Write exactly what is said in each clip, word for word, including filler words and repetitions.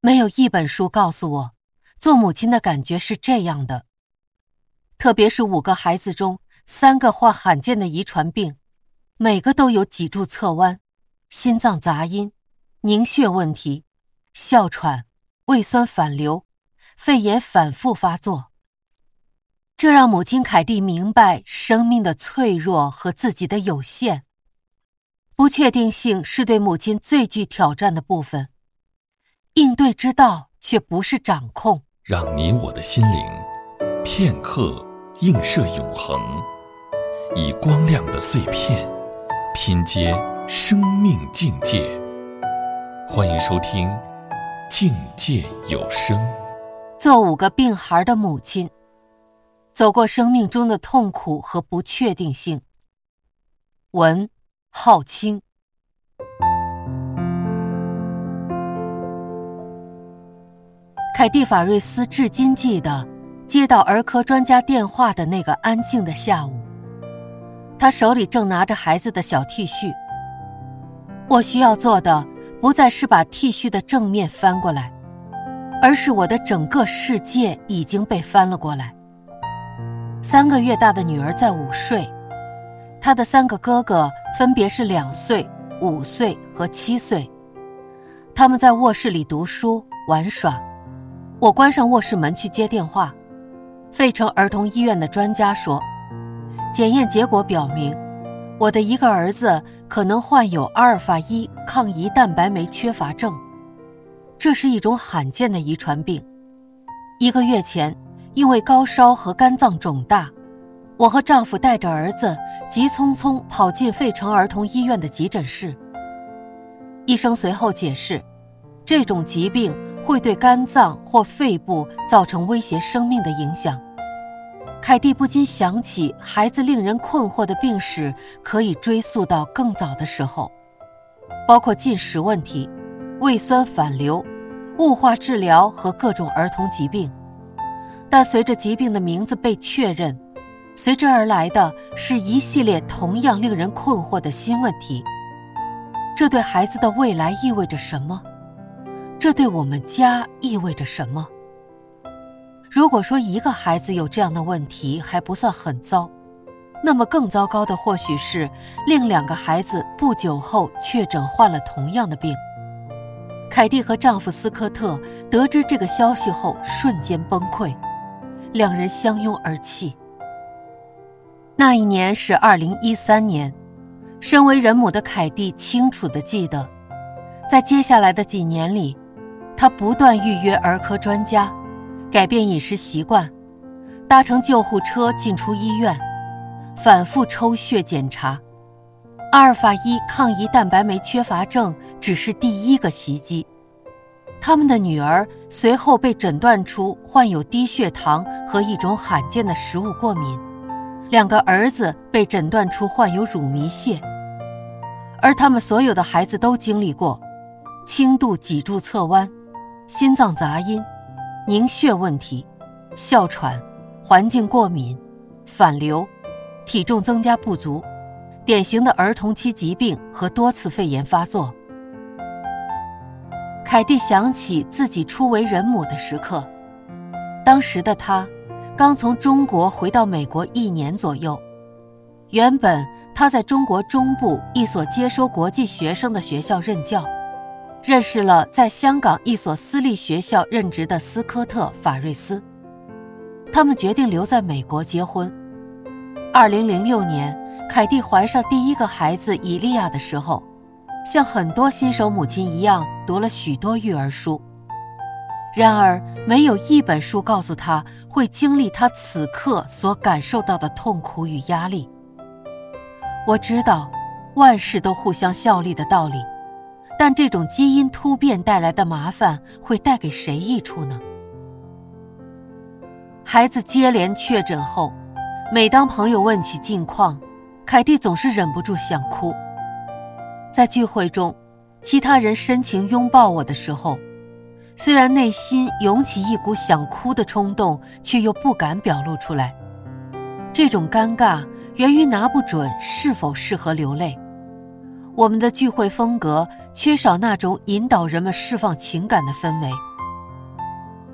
没有一本书告诉我，做母亲的感觉是这样的。特别是五个孩子中，三个患罕见的遗传病，每个都有脊柱侧弯、心脏杂音、凝血问题、哮喘、胃酸反流、肺炎反复发作。这让母亲凯蒂明白生命的脆弱和自己的有限。不确定性是对母亲最具挑战的部分，应对之道却不是掌控。 让你我的心灵片刻映射永恒，以光亮的碎片拼接生命境界。欢迎收听境界有声。 做五个病孩的母亲，走过生命中的痛苦和不确定性。文浩清。凯蒂·法瑞斯至今记得接到儿科专家电话的那个安静的下午，他手里正拿着孩子的小 T 恤。我需要做的不再是把 T 恤的正面翻过来，而是我的整个世界已经被翻了过来。三个月大的女儿在午睡，她的三个哥哥分别是两岁、五岁和七岁，他们在卧室里读书玩耍。我关上卧室门去接电话，费城儿童医院的专家说，检验结果表明，我的一个儿子可能患有阿尔法一抗胰蛋白酶缺乏症，这是一种罕见的遗传病。一个月前，因为高烧和肝脏肿大，我和丈夫带着儿子急匆匆跑进费城儿童医院的急诊室。医生随后解释，这种疾病会对肝脏或肺部造成威胁生命的影响。凯蒂不禁想起孩子令人困惑的病史可以追溯到更早的时候，包括进食问题、胃酸反流、雾化治疗和各种儿童疾病。但随着疾病的名字被确认，随之而来的是一系列同样令人困惑的新问题。这对孩子的未来意味着什么？这对我们家意味着什么？如果说一个孩子有这样的问题还不算很糟，那么更糟糕的或许是另两个孩子不久后确诊患了同样的病。凯蒂和丈夫斯科特得知这个消息后瞬间崩溃，两人相拥而泣。那一年是二零一三年，身为人母的凯蒂清楚地记得，在接下来的几年里，她不断预约儿科专家，改变饮食习惯，搭乘救护车进出医院，反复抽血检查。阿尔法一抗胰蛋白酶缺乏症只是第一个袭击。他们的女儿随后被诊断出患有低血糖和一种罕见的食物过敏，两个儿子被诊断出患有乳糜泻，而他们所有的孩子都经历过轻度脊柱侧弯、心脏杂音、凝血问题、哮喘、环境过敏、反流、体重增加不足、典型的儿童期疾病和多次肺炎发作。凯蒂想起自己初为人母的时刻，当时的她刚从中国回到美国一年左右。原本她在中国中部一所接收国际学生的学校任教，认识了在香港一所私立学校任职的斯科特·法瑞斯。他们决定留在美国结婚。二零零六年，凯蒂怀上第一个孩子以利亚的时候，像很多新手母亲一样读了许多育儿书，然而没有一本书告诉她会经历她此刻所感受到的痛苦与压力。我知道万事都互相效力的道理，但这种基因突变带来的麻烦会带给谁益处呢？孩子接连确诊后，每当朋友问起近况，凯蒂总是忍不住想哭。在聚会中，其他人深情拥抱我的时候，虽然内心涌起一股想哭的冲动，却又不敢表露出来。这种尴尬源于拿不准是否适合流泪。我们的聚会风格缺少那种引导人们释放情感的氛围，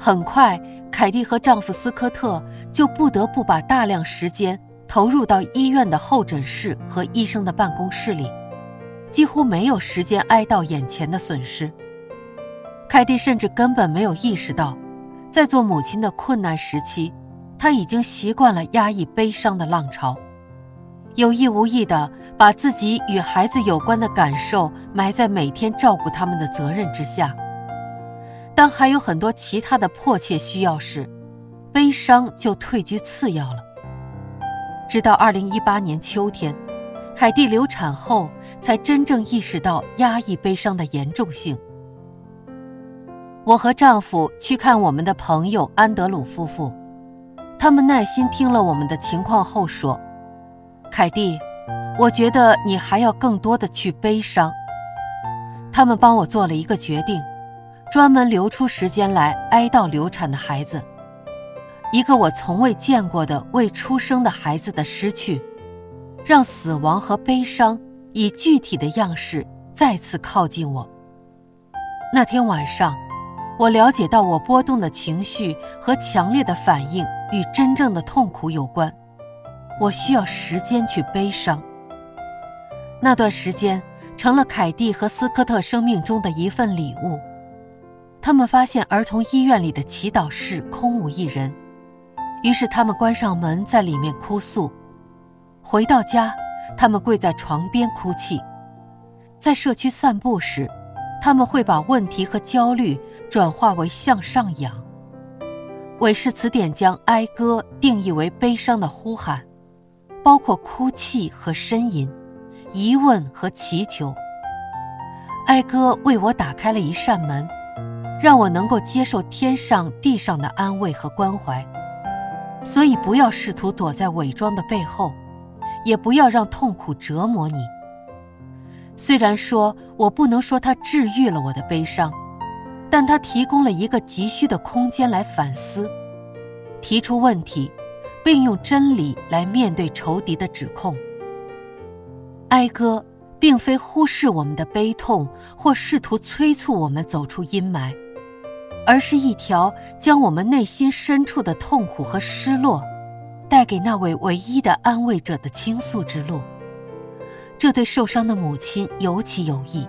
很快，凯蒂和丈夫斯科特就不得不把大量时间投入到医院的候诊室和医生的办公室里，几乎没有时间哀悼眼前的损失。凯蒂甚至根本没有意识到，在做母亲的困难时期，她已经习惯了压抑悲伤的浪潮，有意无意地把自己与孩子有关的感受埋在每天照顾他们的责任之下。当还有很多其他的迫切需要时，悲伤就退居次要了。直到二零一八年秋天，凯蒂流产后才真正意识到压抑悲伤的严重性。我和丈夫去看我们的朋友安德鲁夫妇，他们耐心听了我们的情况后说，凯蒂，我觉得你还要更多的去悲伤。他们帮我做了一个决定，专门留出时间来哀悼流产的孩子，一个我从未见过的未出生的孩子的失去，让死亡和悲伤以具体的样式再次靠近我。那天晚上，我了解到我波动的情绪和强烈的反应与真正的痛苦有关，我需要时间去悲伤。那段时间成了凯蒂和斯科特生命中的一份礼物。他们发现儿童医院里的祈祷室空无一人，于是他们关上门，在里面哭诉。回到家，他们跪在床边哭泣。在社区散步时，他们会把问题和焦虑转化为向上仰。韦氏词典将哀歌定义为悲伤的呼喊，包括哭泣和呻吟，疑问和祈求。哀歌为我打开了一扇门，让我能够接受天上地上的安慰和关怀。所以不要试图躲在伪装的背后，也不要让痛苦折磨你。虽然说我不能说它治愈了我的悲伤，但它提供了一个急需的空间来反思，提出问题，并用真理来面对仇敌的指控。哀歌并非忽视我们的悲痛，或试图催促我们走出阴霾，而是一条将我们内心深处的痛苦和失落带给那位唯一的安慰者的倾诉之路。这对受伤的母亲尤其有益。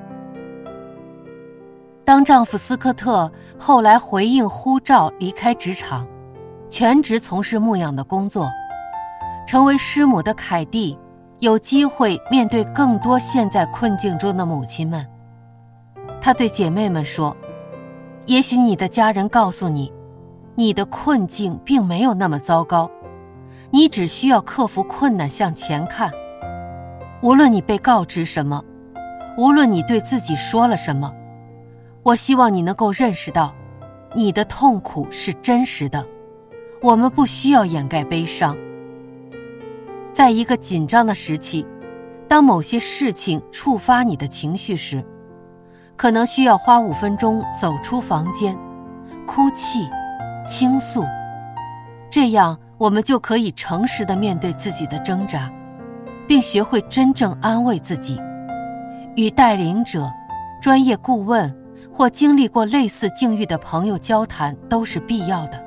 当丈夫斯科特后来回应呼召离开职场，全职从事牧养的工作，成为师母的凯蒂有机会面对更多陷在困境中的母亲们。她对姐妹们说，也许你的家人告诉你，你的困境并没有那么糟糕，你只需要克服困难向前看。无论你被告知什么，无论你对自己说了什么，我希望你能够认识到，你的痛苦是真实的，我们不需要掩盖悲伤。在一个紧张的时期，当某些事情触发你的情绪时，可能需要花五分钟走出房间，哭泣、倾诉，这样我们就可以诚实地面对自己的挣扎，并学会真正安慰自己。与带领者、专业顾问或经历过类似境遇的朋友交谈都是必要的。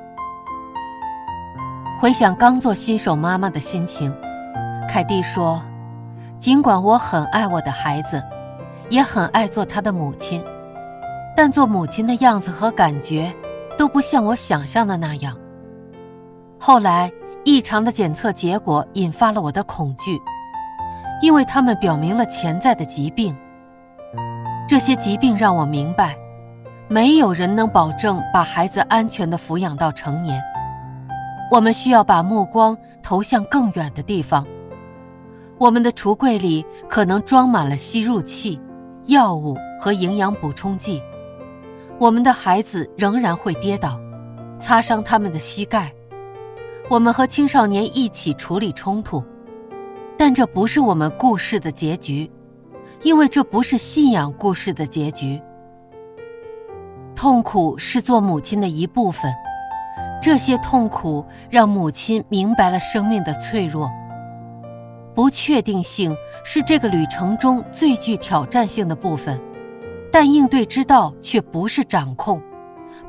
回想刚做新手妈妈的心情，凯蒂说，尽管我很爱我的孩子，也很爱做他的母亲，但做母亲的样子和感觉都不像我想象的那样。后来异常的检测结果引发了我的恐惧，因为它们表明了潜在的疾病。这些疾病让我明白，没有人能保证把孩子安全地抚养到成年。我们需要把目光投向更远的地方。我们的橱柜里可能装满了吸入器、药物和营养补充剂。我们的孩子仍然会跌倒，擦伤他们的膝盖。我们和青少年一起处理冲突，但这不是我们故事的结局，因为这不是信仰故事的结局。痛苦是做母亲的一部分，这些痛苦让母亲明白了生命的脆弱。不确定性是这个旅程中最具挑战性的部分，但应对之道却不是掌控，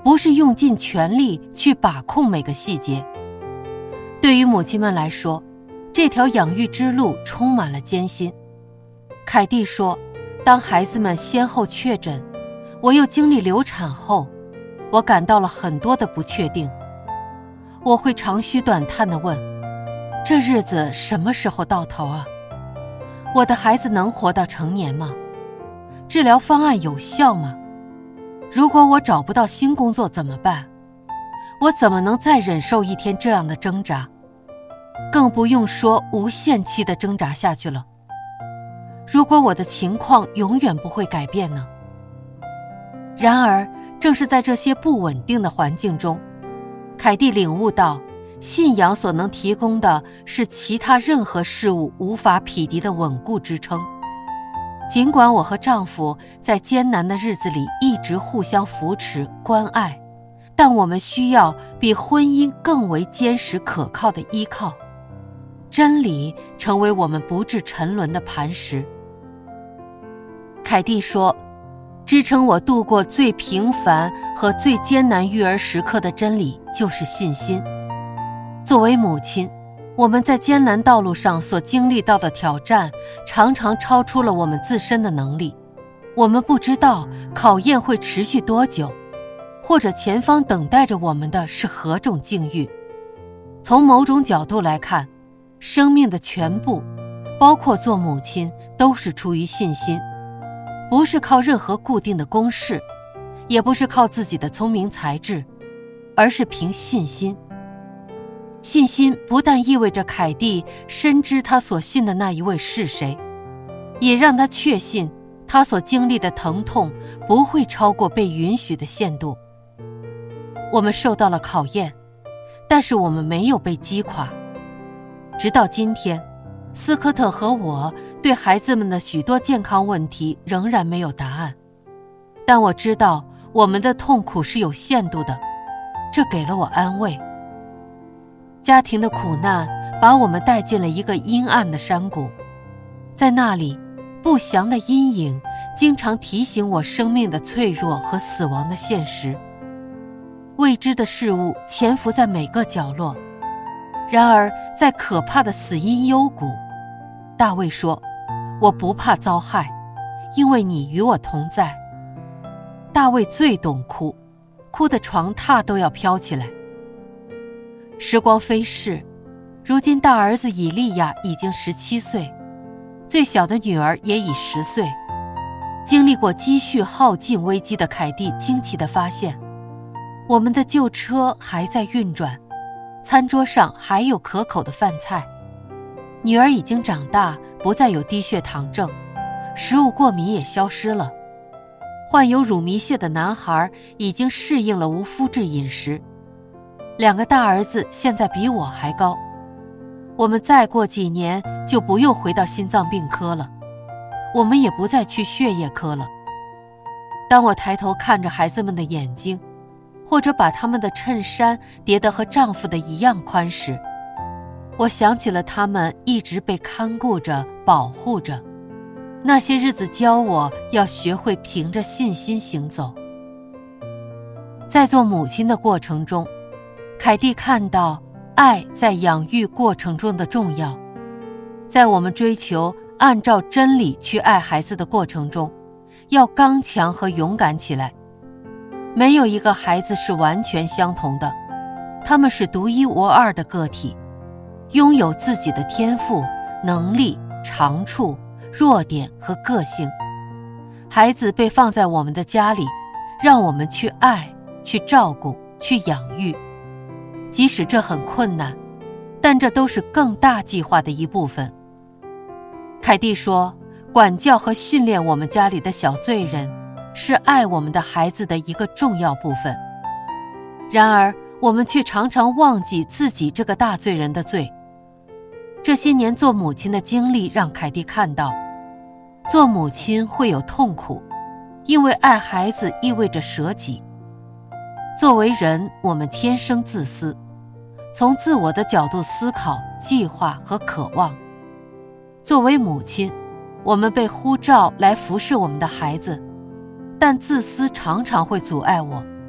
不是用尽全力去把控每个细节。对于母亲们来说，这条养育之路充满了艰辛。凯蒂说，当孩子们先后确诊，我又经历流产后，我感到了很多的不确定。我会长吁短叹地问，这日子什么时候到头啊？我的孩子能活到成年吗？治疗方案有效吗？如果我找不到新工作怎么办？我怎么能再忍受一天这样的挣扎？更不用说无限期的挣扎下去了。如果我的情况永远不会改变呢？然而，正是在这些不稳定的环境中，凯蒂领悟到，信仰所能提供的是其他任何事物无法匹敌的稳固支撑。尽管我和丈夫在艰难的日子里一直互相扶持关爱，但我们需要比婚姻更为坚实可靠的依靠。真理成为我们不致沉沦的磐石。凯蒂说，支撑我度过最平凡和最艰难育儿时刻的真理就是信心。作为母亲，我们在艰难道路上所经历到的挑战常常超出了我们自身的能力。我们不知道考验会持续多久，或者前方等待着我们的是何种境遇。从某种角度来看，生命的全部，包括做母亲，都是出于信心，不是靠任何固定的公式，也不是靠自己的聪明才智，而是凭信心。信心不但意味着凯蒂深知他所信的那一位是谁，也让他确信他所经历的疼痛不会超过被允许的限度。我们受到了考验，但是我们没有被击垮。直到今天，斯科特和我对孩子们的许多健康问题仍然没有答案，但我知道我们的痛苦是有限度的，这给了我安慰。家庭的苦难把我们带进了一个阴暗的山谷，在那里，不祥的阴影经常提醒我生命的脆弱和死亡的现实。未知的事物潜伏在每个角落，然而在可怕的死荫幽谷，大卫说，我不怕遭害，因为你与我同在。大卫最懂哭，哭得床榻都要飘起来。时光飞逝，如今大儿子以利亚已经十七岁，最小的女儿也已十岁。经历过积蓄耗尽危机的凯蒂惊奇地发现，我们的旧车还在运转，餐桌上还有可口的饭菜。女儿已经长大，不再有低血糖症，食物过敏也消失了。患有乳糜泻的男孩已经适应了无麸质饮食。两个大儿子现在比我还高，我们再过几年就不用回到心脏病科了，我们也不再去血液科了。当我抬头看着孩子们的眼睛，或者把他们的衬衫叠得和丈夫的一样宽时，我想起了他们一直被看顾着保护着，那些日子教我要学会凭着信心行走。在做母亲的过程中，凯蒂看到爱在养育过程中的重要。在我们追求按照真理去爱孩子的过程中，要刚强和勇敢起来。没有一个孩子是完全相同的，他们是独一无二的个体，拥有自己的天赋、能力、长处、弱点和个性。孩子被放在我们的家里，让我们去爱、去照顾、去养育。即使这很困难，但这都是更大计划的一部分。凯蒂说，管教和训练我们家里的小罪人，是爱我们的孩子的一个重要部分。然而，我们却常常忘记自己这个大罪人的罪。这些年做母亲的经历让凯蒂看到，做母亲会有痛苦，因为爱孩子意味着舍己。作为人，我们天生自私，从自我的角度思考、计划和渴望。作为母亲，我们被呼召来服侍我们的孩子，但自私常常会阻碍我，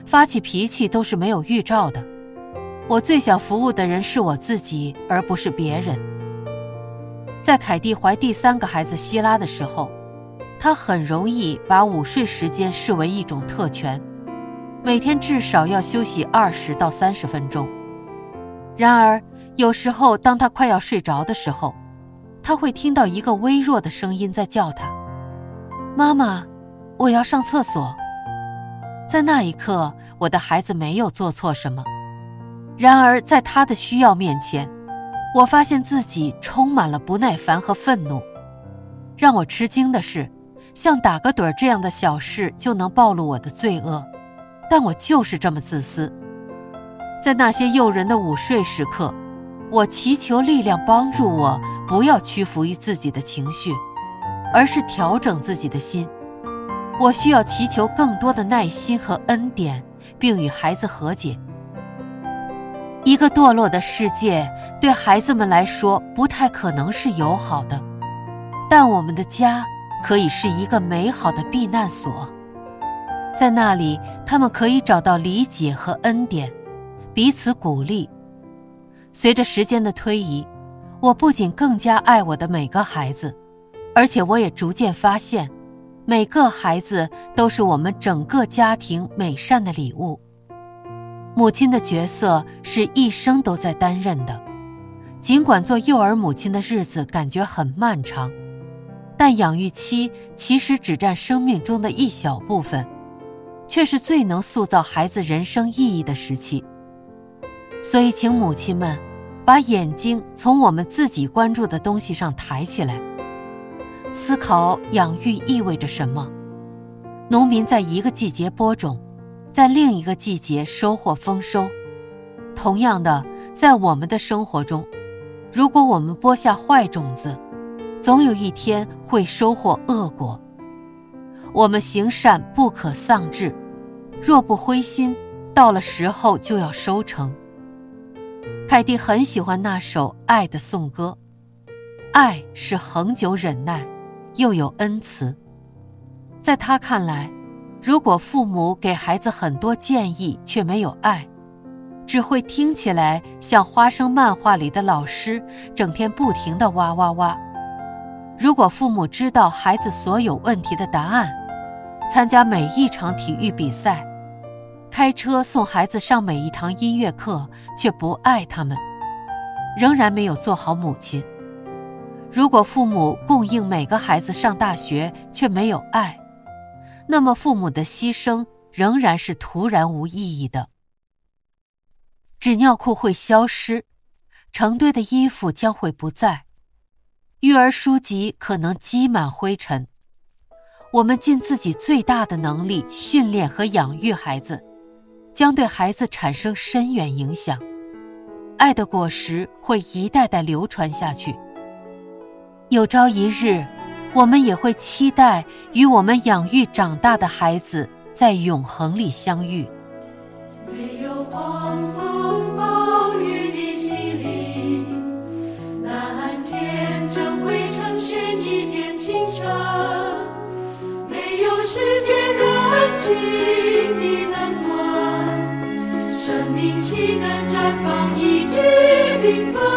发起脾气都是没有预兆的。我最想服务的人是我自己，而不是别人。在凯蒂怀第三个孩子希拉的时候，她很容易把午睡时间视为一种特权，每天至少要休息二十到三十分钟。然而，有时候当她快要睡着的时候，她会听到一个微弱的声音在叫她：妈妈，我要上厕所。在那一刻，我的孩子没有做错什么。然而，在他的需要面前，我发现自己充满了不耐烦和愤怒。让我吃惊的是，像打个盹这样的小事就能暴露我的罪恶，但我就是这么自私。在那些诱人的午睡时刻，我祈求力量帮助我不要屈服于自己的情绪，而是调整自己的心。我需要祈求更多的耐心和恩典，并与孩子和解。一个堕落的世界对孩子们来说不太可能是友好的，但我们的家可以是一个美好的避难所。在那里，他们可以找到理解和恩典，彼此鼓励。随着时间的推移，我不仅更加爱我的每个孩子，而且我也逐渐发现，每个孩子都是我们整个家庭美善的礼物。母亲的角色是一生都在担任的，尽管做幼儿母亲的日子感觉很漫长，但养育期其实只占生命中的一小部分，却是最能塑造孩子人生意义的时期。所以请母亲们把眼睛从我们自己关注的东西上抬起来，思考养育意味着什么。农民在一个季节播种，在另一个季节收获丰收。同样的，在我们的生活中，如果我们播下坏种子，总有一天会收获恶果。我们行善不可丧志，若不灰心，到了时候就要收成。凯蒂很喜欢那首爱的颂歌，爱是恒久忍耐，又有恩慈。在他看来，如果父母给孩子很多建议却没有爱，只会听起来像花生漫画里的老师整天不停地哇哇哇。如果父母知道孩子所有问题的答案，参加每一场体育比赛，开车送孩子上每一堂音乐课，却不爱他们，仍然没有做好母亲。如果父母供应每个孩子上大学，却没有爱，那么父母的牺牲仍然是徒然无意义的。纸尿裤会消失，成堆的衣服将会不在，育儿书籍可能积满灰尘。我们尽自己最大的能力训练和养育孩子，将对孩子产生深远影响。爱的果实会一代代流传下去。有朝一日，我们也会期待与我们养育长大的孩子在永恒里相遇。 没有狂风暴雨的洗礼，蓝天正会呈现一片清澈，没有世间人情的冷暖，生命岂能绽放一季缤纷？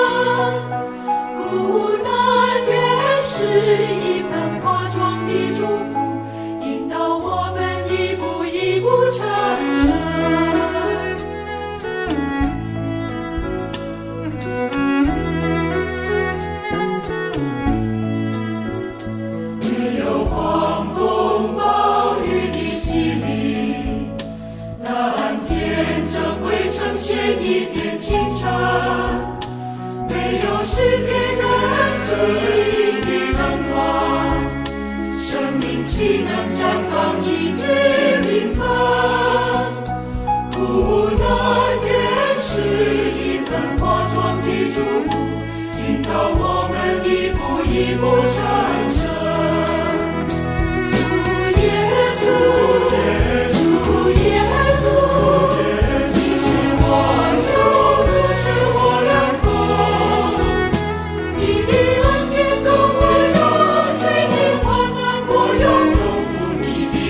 苦难原是一份化妆的祝福，引导我们一步一步成圣。没有狂风暴雨的洗礼，蓝天正会呈现一片清澈，没有世界人情的冷暖，生命岂能绽放一季缤纷？苦难原是一份化妆的祝福，引导我们一步一步成圣。主耶稣，主耶稣，你是我救主，是我良朋。你的恩典够温柔，水晶患难过永久，你的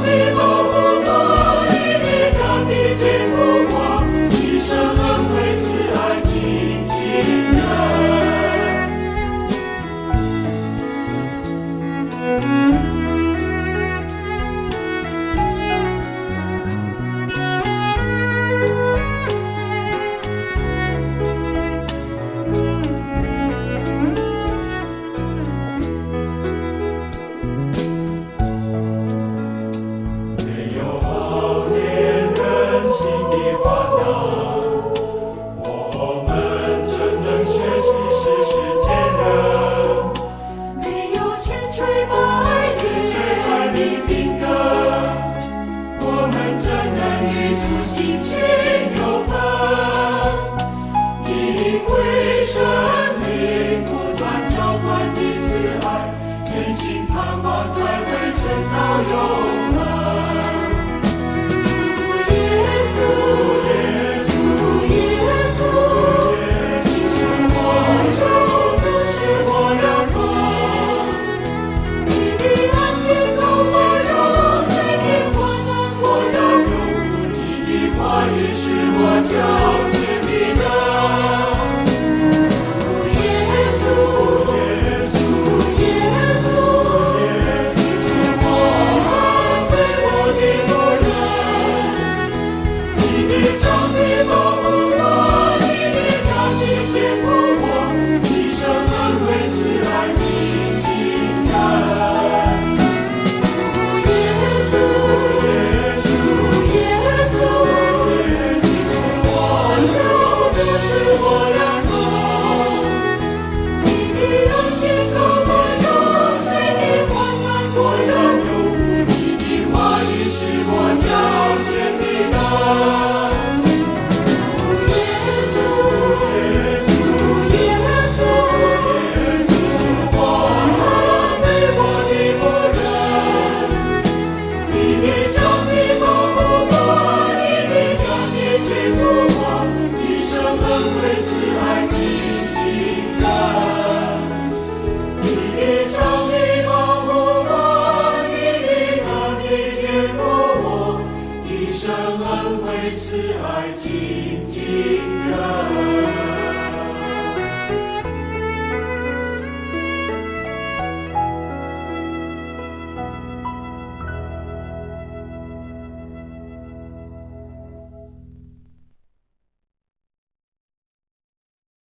为慈爱紧紧的。